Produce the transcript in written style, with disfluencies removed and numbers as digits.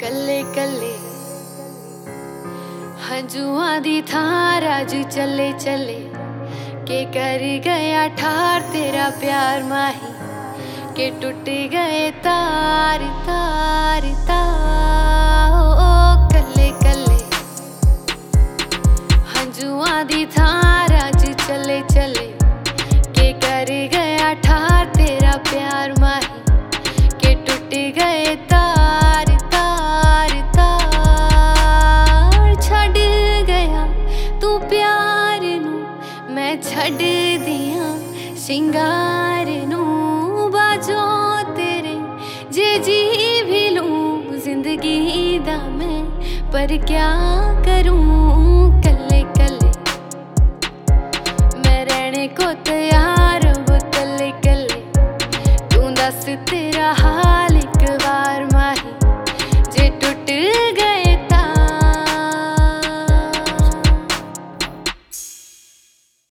कल्ले कल्ले हंजुआं दी थां राज चले चले के कर गया ठार तेरा प्यार माही के टूट गए तार तार तार। ओ कल्ले कल्ले हंजुआं दी थां राज चले चले के कर गया ठार तेरा प्यार माही के टूट गए तार तार तार। छड़ गया तू प्यार नू मैं छड़ दिया सिंगार नू बाजो तेरे जे जी भी लूं जिंदगी दा मैं पर क्या करूं।